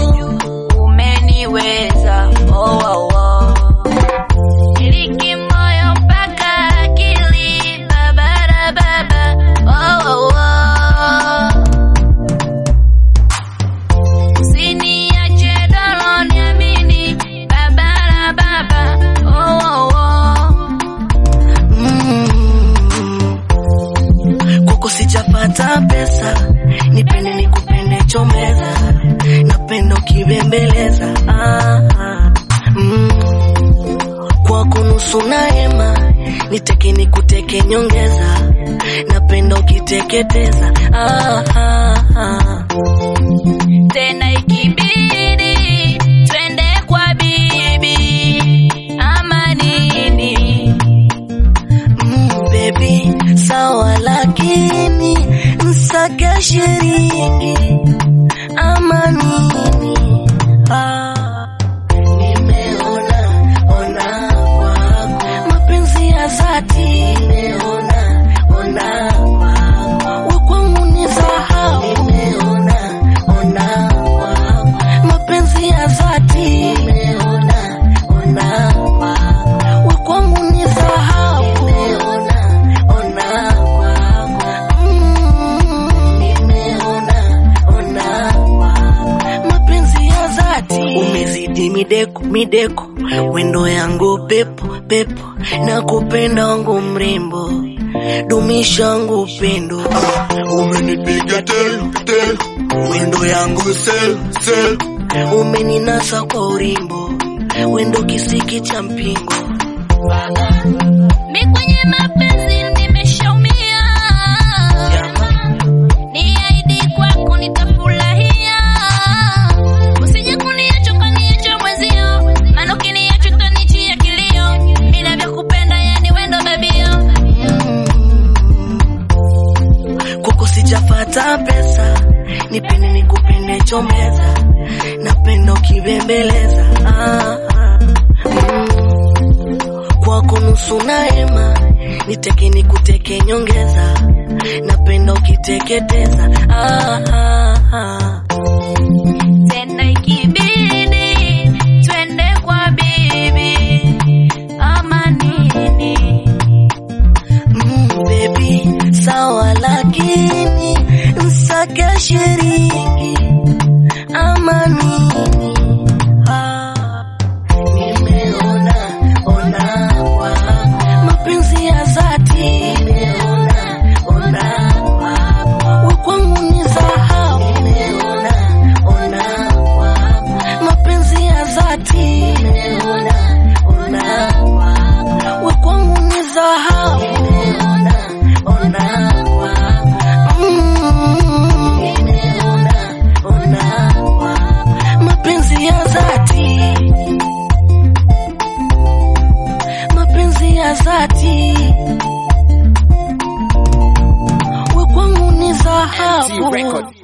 umeniweza. Oh, oh, oh. Niliki moyo mpaka akili babara baba. Oh, oh, oh. Usiniache dolo niamini babara baba. Oh, oh, oh. Kuko sijapata pesa, nipende nikupende chomeza, napenda ukibembeleza. Kwako nusu naema, niteke nikuteke nyongeza, napenda ukiteketeza. Tena ikibidi twende kwa bibi ama nini. Baby, sawa lakini nsaka shiringi ama nini. Nimeona kwako mapenzi ya dhati. Nimeona kwako wakwangu ni dhahau. Nimeona kwako mapenzi ya dhati. Nimeona kwako wakwangu ni dhahau. Umezidi mideko, wendo yangu pepo, na kupenda wangu mrembo, dumisha wangu upendo. Umenipiga telo, wendo yangu sel. Umeninasa kwa urimbo, wendo kisiki cha mpingo. Mi kwenye mapenzi nimeshaumia, niahidi kwako nitafurahia. Usije kuniacha kaniacha mwezio, maana ukiniacha utanichia kilio. Ninavyokupenda yani wendo babio. Kuko sijapata pesa, nipende nikupende chomeza, napenda ukibembeleza. Kwako nusu naema, niteke nikuteke nyongeza, napenda ukiteketeza. Tena ikibidi twende kwa bibi ama nini. Baby, sawa lakini nsaka shiringi ama nini. Nimeona kwako mapenzi ya dhati. Nimeona kwako wakwangu ni dhahau. Nimeona kwako mapenzi ya dhati. Nimeona kwako wakwangu ni dhahau. Nimeona kwako mapenzi ya dhati. Mapenzi ya dhati wakwangu ni dhahau.